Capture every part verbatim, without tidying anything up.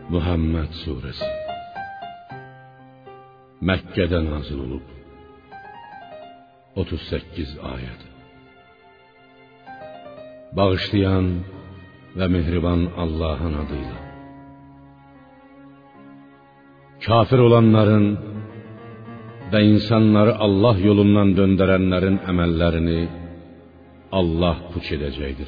Muhammed Suresi Məkkədə nazil olub otuz səkkiz ayəd. Bağışlayan və mehriban Allahın adıyla. Kafir olanların və insanları Allah yolundan döndərənlərin əməllərini Allah puç edəcəkdir.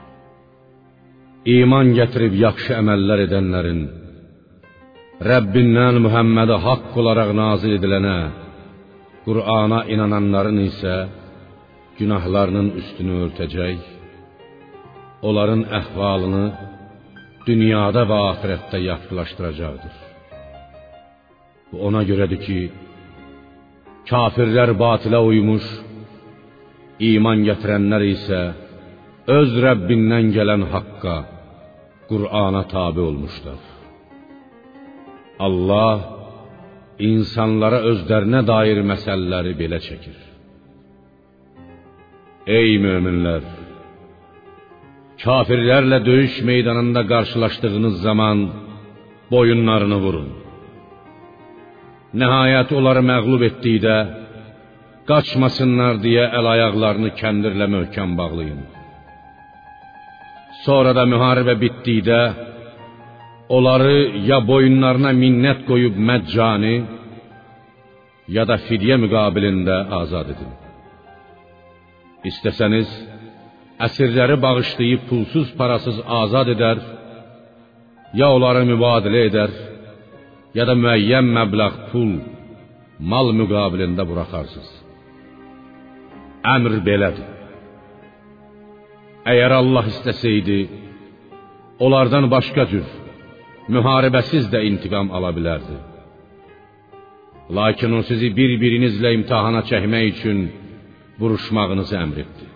İman gətirib yaxşı əməllər edənlərin, Rəbbindən Muhammədə haqq olaraq nazil edilənə, Qur'ana inananların isə günahlarının üstünü örtəcək, onların əhvalını dünyada və axirətdə yaxşılaşdıracaqdır. Bu ona görədir ki, kafirlər batilə uymuş, iman gətirənlər isə öz Rəbbindən gələn haqqa, Qur'ana tabi olmuşlar. Allah insanlara özlərinə dair məsələləri belə çəkir. Ey möminlər! Kafirlərlə döyüş meydanında qarşılaşdığınız zaman boyunlarını vurun. Nəhayət onları məğlub etdikdə, qaçmasınlar deyə əl-ayaqlarını kəndirlə möhkəm bağlayın. Sonra da müharibə bitdikdə, onları ya boyunlarına minnət qoyub məccani, ya da fidyə müqabilində azad edin. İstəsəniz, əsirləri bağışlayıb pulsuz parasız azad edər, ya onları mübadilə edər, ya da müəyyən məbləğ pul, mal müqabilində buraxarsınız. Əmr belədir. Əgər Allah istəsəydi, onlardan başqa cür, müharibəsiz də intiqam ala bilərdi. Lakin o sizi bir-birinizlə imtihana çəkmək üçün vuruşmağınızı əmr etdi.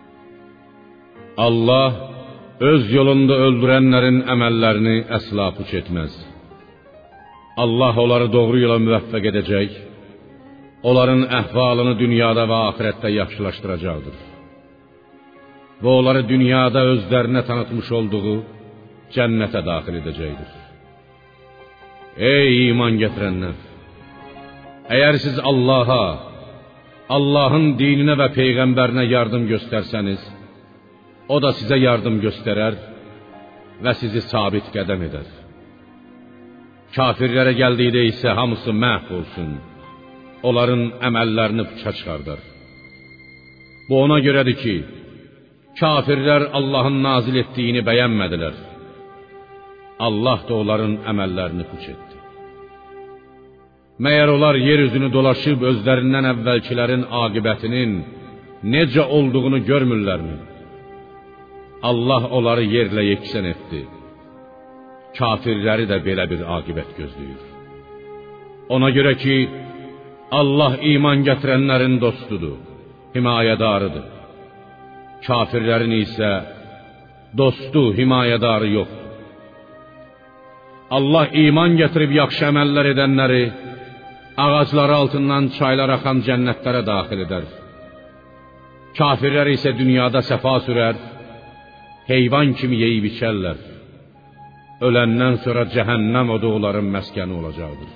Allah öz yolunda öldürənlərin əməllərini əsla puç etməz. Allah onları doğru yola müvəffəq edəcək, onların əhvalını dünyada və axirətdə yaxşılaşdıracaqdır. Və onları dünyada özlərinə tanıtmış olduğu cənnətə daxil edəcəkdir. Ey iman gətirənlər! Əgər siz Allaha, Allahın dininə və Peyğəmbərinə yardım göstərsəniz, o da sizə yardım göstərər və sizi sabit qədəm edər. Kafirlərə gəldikdə isə hamısı məhv olsun, onların əməllərini puça çıxardar. Bu ona görədir ki, kafirlər Allahın nazil etdiyini bəyənmədilər. Allah da onların əməllərini puç etdi. Məyər onlar yeryüzünü dolaşıb özlərindən əvvəlkilərin aqibətinin necə olduğunu görmürlərmi? Allah onları yerlə yeksən etdi. Kafirləri də belə bir aqibət gözləyir. Ona görə ki, Allah iman gətirənlərin dostudur, himayədarıdır. Kafirlərin isə dostu, himayədarı yoxdur. Allah iman gətirib yaxşı əməllər edənləri ağacları altından çaylar axan cənnətlərə daxil edər. Kafirlər isə dünyada səfa sürər, heyvan kimi yeyib içərlər. Öləndən sonra cəhənnəm odu onların məskəni olacaqdır.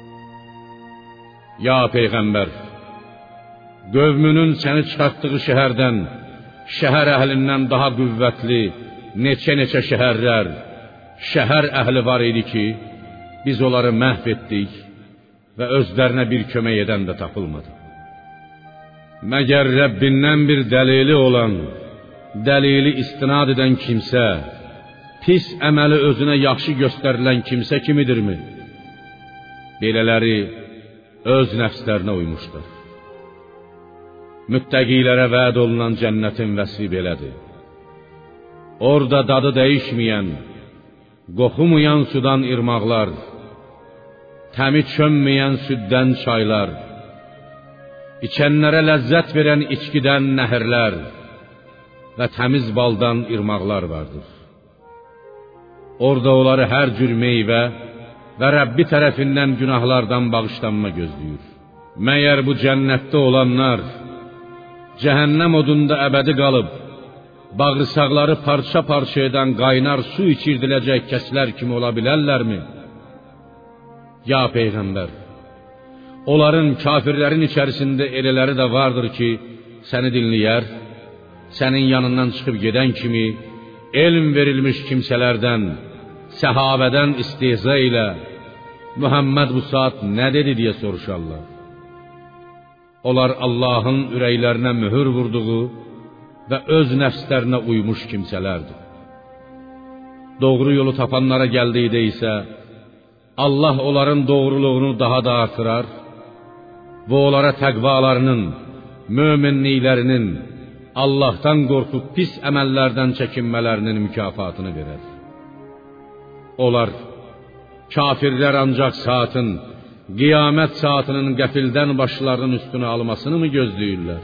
Ya Peyğəmbər, qövmünün səni çıxartdığı şəhərdən, şəhər əhlindən daha qüvvətli neçə-neçə şəhərlər, şəhər əhli var idi ki, biz onları məhv etdik və özlərinə bir kömək edən də tapılmadı. Məgər Rəbbindən bir dəlili olan, dəlili istinad edən kimsə, pis əməli özünə yaxşı göstərilən kimsə kimidirmi? Belələri öz nəfslərinə uymuşlar. Müttəqilərə vəd olunan cənnətin vəsfi belədir. Orada dadı dəyişməyən, qoxumayan sudan irmaqlar, təmi çönməyən süddən çaylar, içənlərə ləzzət verən içkidən nəhirlər və təmiz baldan irmaqlar vardır. Orada onları hər cür meyvə və Rəbbi tərəfindən günahlardan bağışlanma gözləyir. Məyər bu cənnətdə olanlar cəhənnəm odunda əbədi qalıb, bağırsaqları parça-parça edən qaynar su içirdiləcək kəslər kimi ola bilərlərmi? Ya Peyğəmbər, onların, kafirlərin içərisində elələri də vardır ki, səni dinləyər, sənin yanından çıxıb gedən kimi, elm verilmiş kimsələrdən, səhabədən istehza ilə, Muhammed bu saat nə dedi deyə soruşarlar. Onlar Allahın ürəklərinə mühür vurduğu və öz nəfslərinə uymuş kimsələrdir. Doğru yolu tapanlara gəldikdə isə, Allah onların doğruluğunu daha da artırar və onlara təqvalarının, möminliklərinin, Allahdan qorxub pis əməllərdən çəkinmələrinin mükafatını verər. Onlar, kafirlər ancaq saatın, qiyamət saatının qəfildən başlarının üstünə almasını mı gözləyirlər?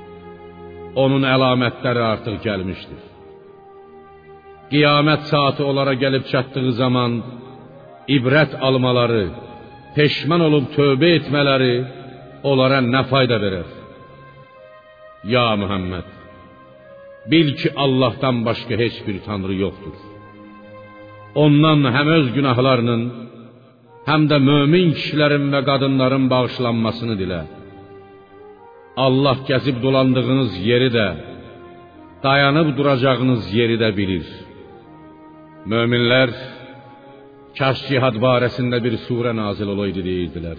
Onun əlamətləri artıq gəlmişdir. Qiyamət saati onlara gəlib çatdığı zaman, ibrət almaları, peşman olub tövbə etmələri onlara nə fayda verər? Ya Muhammed, bil ki Allahdan başqa heç bir tanrı yoxdur. Ondan həm öz günahlarının, həm də mömin kişilərin və qadınların bağışlanmasını dilə. Allah gəzib dolandığınız yeri də, dayanıb duracağınız yeri də bilir. Möminlər, kaş cihad barəsində bir surə nazil olaydı deyirdilər.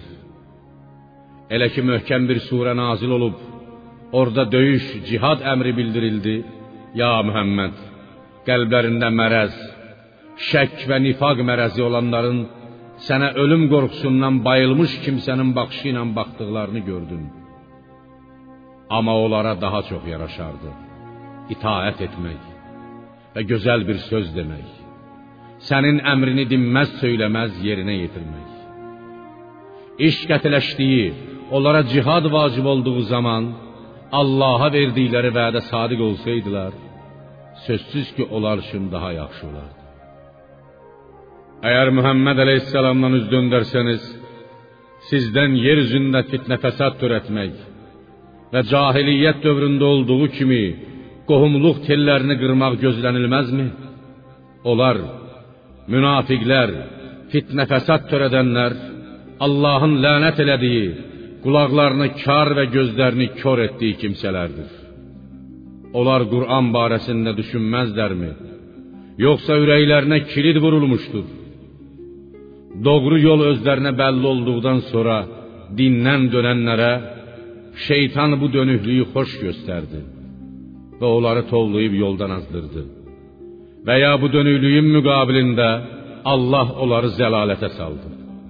Elə ki möhkəm bir surə nazil olub, orada döyüş, cihad əmri bildirildi. Ya Muhammed, qəlblərində mərəz, şək və nifaq mərəzi olanların sənə ölüm qorxusundan bayılmış kimsənin baxışı ilə baxdıqlarını gördün. Amma onlara daha çox yaraşardı itaət etmək və gözəl bir söz demək, sənin əmrini dinməz söyləməz yerinə yetirmək. İş qətiləşdiyi, onlara cihad vacib olduğu zaman Allaha verdikləri vədə sadiq olsaydılar, sözsüz ki onlar üçün daha yaxşı olardı. Əgər Muhammed Aleyhisselamdan üz döndərsəniz, sizdən yer üzündə fitnə fəsad törətmək və cahiliyyət dövründə olduğu kimi qohumluq tellərini qırmaq gözlənilməzmi? Onlar, münafiqlər, fitnə fəsad törədənlər, Allahın lənət elədiyi, qulaqlarını kar və gözlərini kör etdiyi kimsələrdir. Onlar Qur'an barəsində düşünməzlərmi? Yoxsa ürəklərinə kilid vurulmuşdur? Doğru yol özlərinə bəlli olduqdan sonra dindən dönənlərə şeytan bu dönüklüyü xoş göstərdi və onları tovlayıb yoldan azdırdı. Və ya bu dönüklüyün müqabilində Allah onları zəlalətə saldı.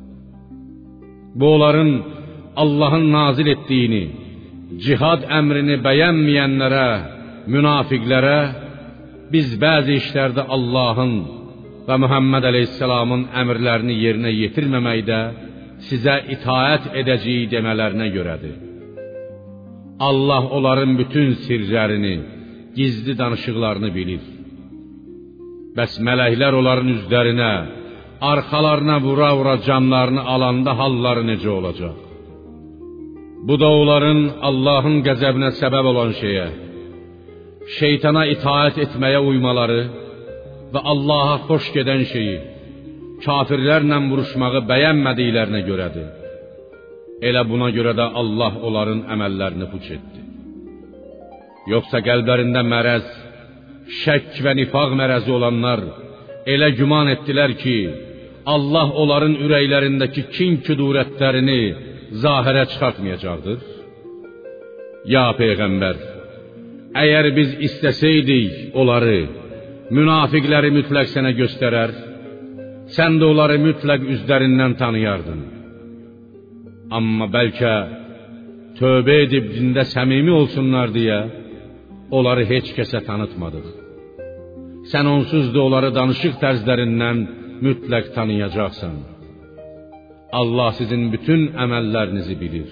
Bu onların Allahın nazil etdiyini, cihad əmrini bəyənməyənlərə, münafiqlərə biz bəzi işlərdə Allahın və Muhammed Aleyhisselamın əmrlərini yerinə yetirməməkdə sizə itaət edəcəyi demələrinə görədir. Allah onların bütün sirlərini, gizli danışıqlarını bilir. Bəs mələklər onların üzlərinə, arxalarına vura-vura canlarını alanda halları necə olacaq? Bu da onların Allahın qəzəbinə səbəb olan şeyə, şeytana itaət etməyə uymaları və Allaha xoş gedən şeyi, kafirlərlə vuruşmağı bəyənmədiklərinə görədir. Elə buna görə də Allah onların əməllərini puç etdi. Yoxsa qəlblərində mərəz, şək və nifaq mərəzi olanlar elə güman etdilər ki, Allah onların ürəklərindəki kin küdurətlərini zahirə çıxartmayacaqdır. Ya Peyğəmbər, əgər biz istəsəydik onları, münafiqləri mütləq sənə göstərər, sən də onları mütləq üzlərindən tanıyardın. Amma bəlkə tövbə edib dində səmimi olsunlar deyə onları heç kəsə tanıtmadıq. Sən onsuz da onları danışıq tərzlərindən mütləq tanıyacaqsan. Allah sizin bütün əməllərinizi bilir.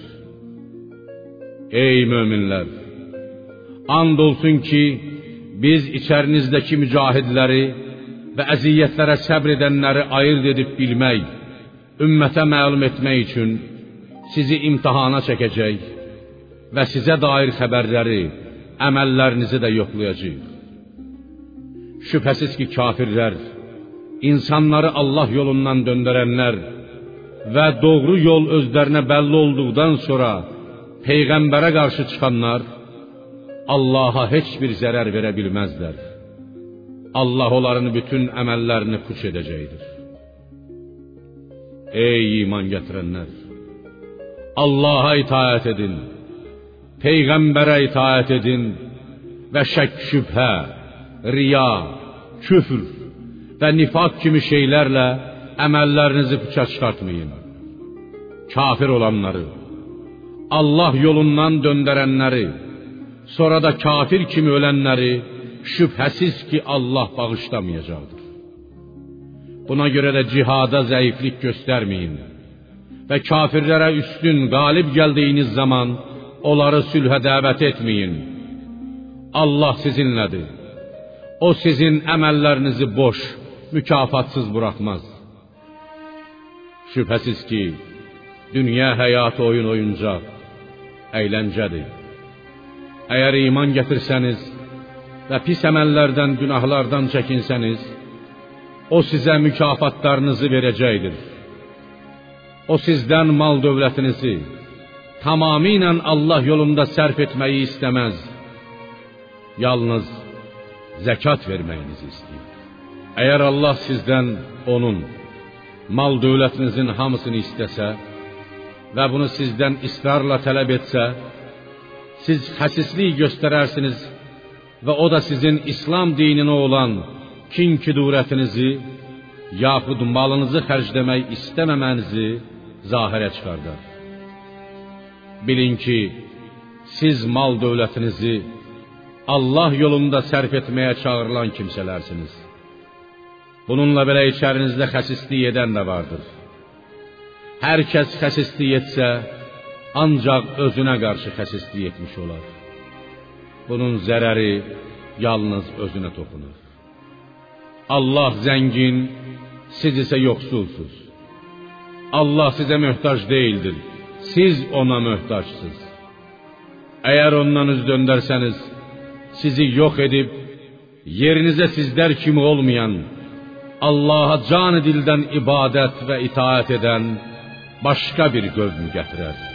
Ey möminlər! And olsun ki, biz içərinizdəki mücahidləri və əziyyətlərə səbr edənləri ayırt edib bilmək, ümmətə məlum etmək üçün sizi imtihana çəkəcək və sizə dair xəbərləri, əməllərinizi də yoxlayacaq. şübhəsiz ki kafirlər, insanları Allah yolundan döndürənlər və doğru yol özlərinə bəlli olduqdan sonra Peyğəmbərə qarşı çıxanlar Allaha heç bir zərər verə bilməzlər. Allah onların bütün əməllərini puç edəcəkdir. Ey iman gətirənlər! Allaha itaət edin, Peyğəmbərə itaət edin və şək şübhə, riya, küfr və nifaq kimi şeylərlə əməllərinizi puça çıxartmayın. Kafir olanları, Allah yolundan döndərənləri, sonra da kafir kimi ölənləri şübhəsiz ki Allah bağışlamayacaqdır. Buna görə də cihada zəiflik göstərməyin və kafirlərə üstün, qalib gəldiyiniz zaman onları sülhə dəvət etməyin. Allah sizinlədir. O sizin əməllərinizi boş, mükafatsız buraxmaz. Şübhəsiz ki, dünya həyatı oyun oyuncaq, əyləncədir. Əgər iman gətirsəniz və pis əməllərdən, günahlardan çəkinsəniz, o sizə mükafatlarınızı verəcəkdir. O sizdən mal dövlətinizi tamamilə Allah yolunda sərf etməyi istəməz. Yalnız zəkat verməyinizi istəyir. Əgər Allah sizdən onun mal dövlətinizin hamısını istəsə və bunu sizdən israrla tələb etsə, siz xəsislik göstərərsiniz və o da sizin İslam dininə olan kin-kidurətinizi yaxud malınızı xərcləmək istəməmənizi zahirə çıxardar. Bilin ki, siz mal dövlətinizi Allah yolunda sərf etməyə çağırılan kimsələrsiniz. Bununla belə içərinizdə xəsislik edən də vardır. Hər kəs xəsislik etsə, ancaq özünə qarşı xəsislik etmiş olar. Bunun zərəri yalnız özünə toxunur. Allah zəngin, siz isə yoxsulsuz. Allah sizə möhtac deyildir, siz ona möhtacsınız. Əgər ondan üz döndərsəniz, sizi yox edib, yerinizə sizlər kimi olmayan, Allaha can dildən ibadət və itaət edən başqa bir qövm gətirər.